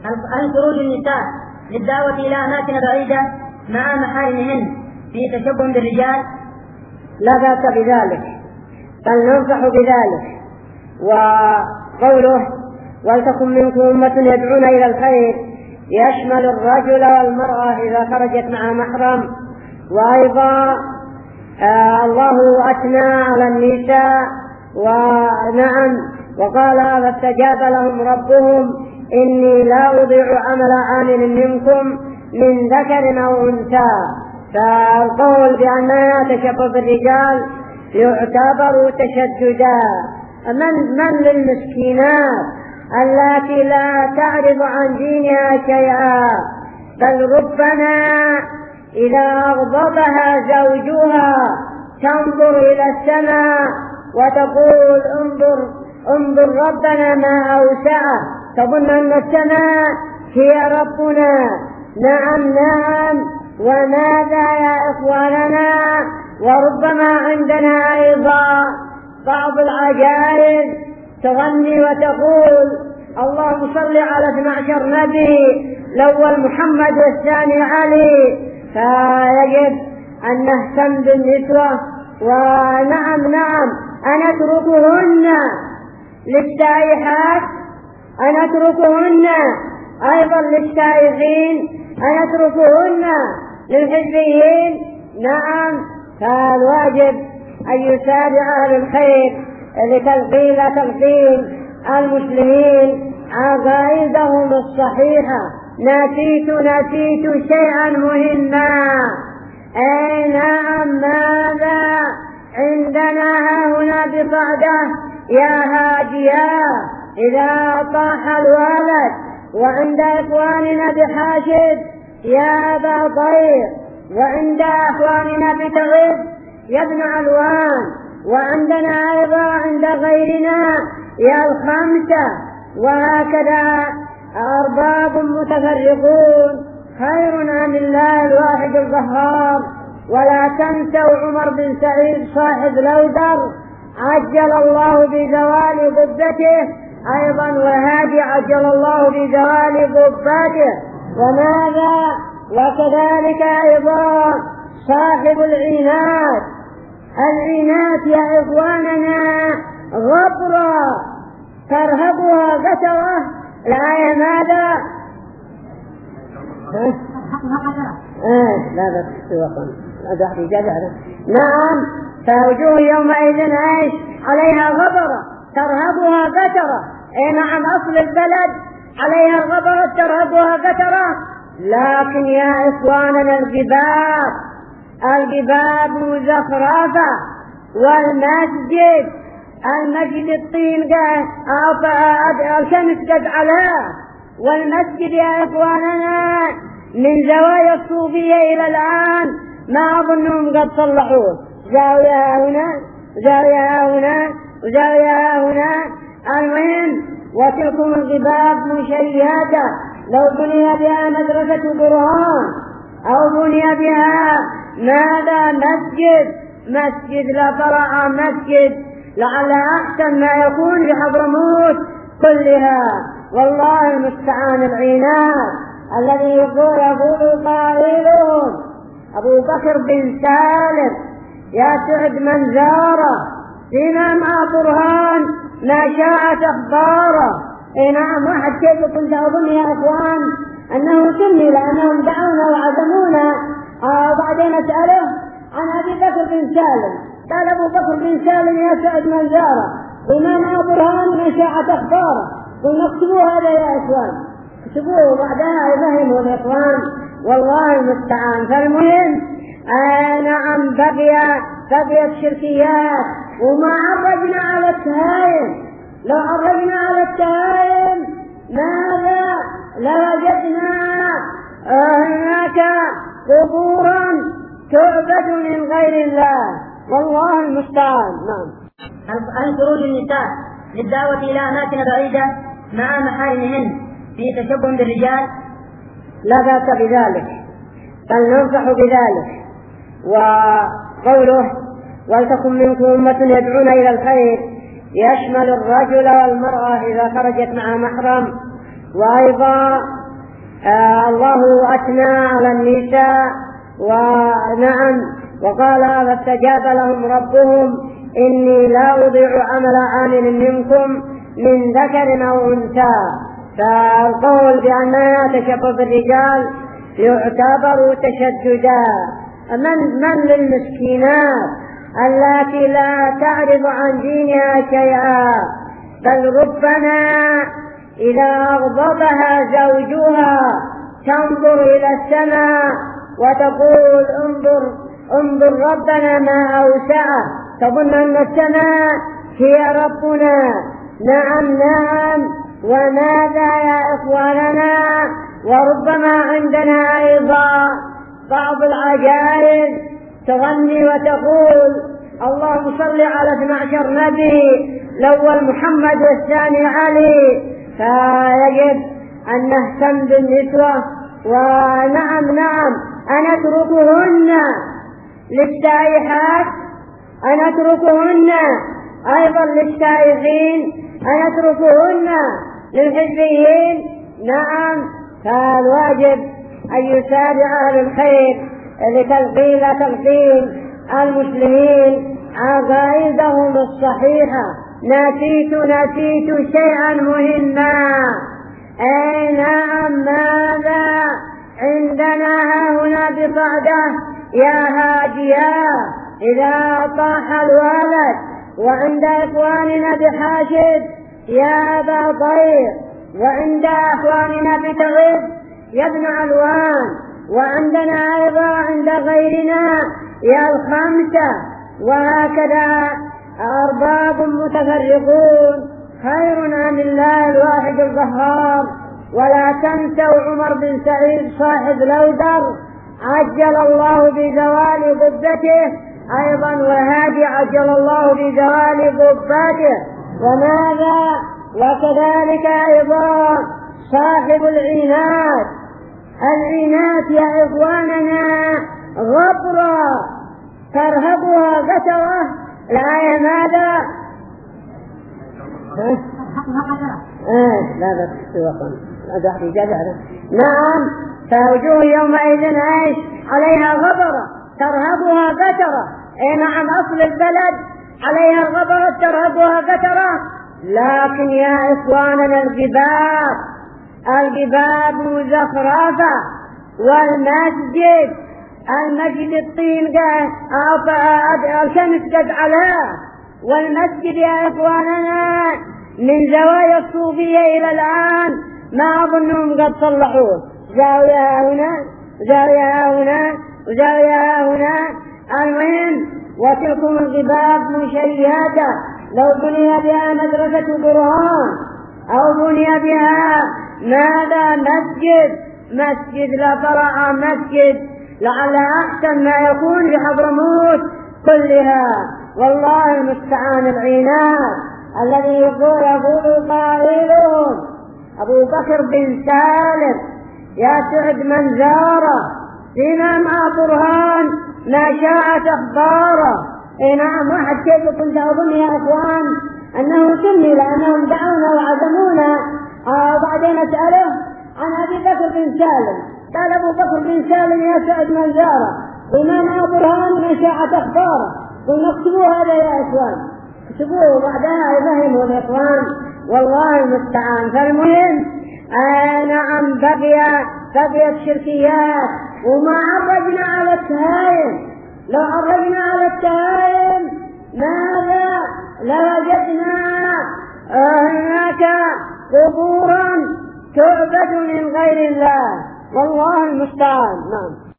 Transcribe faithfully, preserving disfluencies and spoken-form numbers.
هل خروج النساء للدعوة إلى أماكن بعيدة مع محارمهن في تشبه بالرجال؟ لا بأس بذلك، بل ننصح بذلك. وقوله ولتكن منكم أمة يدعون إلى الخير يشمل الرجل والمرأة إذا خرجت مع محرم. وأيضا آه الله أثنى على النساء ونعم وقال فاستجاب لهم ربهم إني لا أضيع عمل عامل منكم من ذكر أو أنثى. فالقول بأننا تشبه بالرجال يعتبر تشددا. من, من للمسكينات التي لا تعرف عن دينها شيئا، بل ربما إذا أغضبها زوجها تنظر إلى السماء وتقول انظر انظر ربنا ما أوسعه، تظن أن السماء هي ربنا. نعم نعم. وماذا يا إخواننا؟ وربما عندنا أيضا بعض العجائز تغني وتقول اللهم صل على اثني عشر نبي، الأول محمد والثاني علي. فيجب أن نهتم بالنسوة. ونعم نعم أن أتركهن للسائحات، أن أتركهن أيضا للسائحين، أن أتركهن للحزبيين. نعم. فالواجب أن يسارع للخير لتلقين تلقين المسلمين عقائدهم الصحيحة. نسيت نسيت شيئا مهما. أي نعم. ماذا عندنا هنا بقعدة يا هادية إذا طاح الولد، وعند إخواننا بحاشد يا أبا طير، وعند إخواننا بتغيب يا ابن علوان، وعندنا أيضا عند غيرنا يا الخمسة. وهكذا أرباب متفرقون خير عن الله الواحد القهار. ولا تنسوا عمر بن سعيد صاحب لودر عجل الله بزوال قبته أيضا، وهادي عجل الله بزوال قبته. وماذا؟ وكذلك أيضا صاحب العناد. العناد يا إخواننا غبرة ترهبها قترة. الآية ماذا؟ لا بس وقم نعم. فوجوه يومئذ ايش عليها غبرة ترهبها قترة. اي نعم. اصل البلد عليها الغبرة ترهبها قترة. لكن يا اخواننا الجباب الجباب مزخرفة، والمسجد المسجد الطين او الشمس قد علاه. والمسجد يا اخواننا من زوايا الصوفية إلى الآن ما أظنهم قد صلحوه. زاوية هنا زاوية هنا وزاوية هنا. المهم وتلكم الجباب مشيدة. لو بني بها مدرسة برهان أو بني بها ماذا مسجد مسجد لطلع مسجد لعل أحسن ما يكون لحضرموت كلها. والله المستعان. العناد الذي يقول يقول قائلهم أبو بكر بن سالم يا سعد من زاره فينا مع برهان ما شاءت أخباره. إيه نعم. واحد كيف كنت أظن يا أخوان أنه سمي لأنهم دعونا وعزمونا. آه بعدين أسأله عن أبي بكر بن سالم قال أبو بكر بن سالم يا سعد من زاره فينا مع برهان ما شاءت أخباره. قلنا اكتبوا هذا يا إخوان اكتبوه بعدها يفهموا الإخوان. والله المستعان. فالمهم آه نعم بقي بقيت شركيات. وما عرجنا على التهايم. لو عرجنا على التهايم ماذا لوجدنا هناك قبورا تعبد من غير الله. والله المستعان. نعم. هل خروج النساء للدعوة إلى أماكن بعيدة مع محارمهن في تشبه بالرجال؟ لا بأس بذلك، بل ننصح بذلك. وقوله ولتكن منكم أمة يدعون إلى الخير يشمل الرجل والمرأة إذا خرجت مع محرم. وأيضا آه الله أثنى على النساء، ونعم وقال فاستجاب لهم ربهم إني لا أضيع عمل عامل منكم من ذكر أو أنثى. فالقول بأننا تشبه بالرجال يعتبر تشددا. من, من للمسكينات التي لا تعرف عن دينها شيئا، بل ربما إذا أغضبها زوجها تنظر إلى السماء وتقول انظر انظر ربنا ما أوسعه، تظن أن السماء هي ربنا. نعم نعم. وماذا يا إخواننا، وربما عندنا أيضا بعض العجائز تغني وتقول اللهم صل على اثني عشر نبي، الأول محمد والثاني علي. فيجب أن نهتم بالنسوة. ونعم نعم أن أتركهن للسائحات، أن أتركهن أيضا للسائحين، أن أتركهن للحزبيين. نعم. فالواجب أن يسارع أهل الخير لتلقين تلقين المسلمين عقائدهم الصحيحة. نسيت نسيت شيئا مهما. أي نعم. ماذا عندنا هنا بقعدة يا هاديا إذا طاح الولد، وعند إخواننا بحاشد يا أبا طير، وعند إخواننا بتغيب يا ابن علوان، وعندنا أيضا عند غيرنا يا الخمسة. وهكذا أرباب متفرقون خير عن الله الواحد القهار. ولا تنسوا عمر بن سعيد صاحب لودر عجل الله بزوال قبته أيضا، وهادي عجل الله بزوال قبته. وماذا وكذلك أيضا صاحب العينات. العينات يا إخواننا غبرة ترهبها قترة. الآية ماذا؟ لا بس أدحي جدعنا. نعم. فوجوه يومئذ ايش عليها غبرة ترهبها قترة. اي نعم. أصل البلد عليها غبرة ترهبها قترة. لكن يا إخواننا الجباب الجباب مزخرفة. والمسجد المسجد الطين الشمس قد علاه. والمسجد يا إخواننا من زوايا الصوفية إلى الآن ما أظنهم قد صلحوه. زاوية هنا زاوية هنا وزاوية هنا. المهم وتلكم الجباب مشيدة. لو بني بها مدرسة برهان أو بني بها ماذا مسجد مسجد لطلع مسجد لعل أحسن ما يكون لحضرموت كلها. والله المستعان. العينات الذي يقول يقول قائلهم أبو بكر بن سالم يا سعد من زاره فينا مع برهان ما شاءت أخباره. اي نعم. واحد كيف كنت أظن يا أخوان أنه سمي لأنهم دعونا وعزمونا. آه بعدين أسأله عن أبي بكر بن سالم قال أبو بكر بن سالم يا سعد من زاره فينا مع برهان ما شاءت أخباره. قلنا اكتبوا هذا يا إخوان اكتبوه بعدها يفهموا الإخوان. والله المستعان. فالمهم آه نعم بقي بقيت شركيات. وما عرجنا على التهايم. لو عرجنا على التهايم ماذا لوجدنا هناك قبورا تعبد من غير الله. والله المستعان. نعم.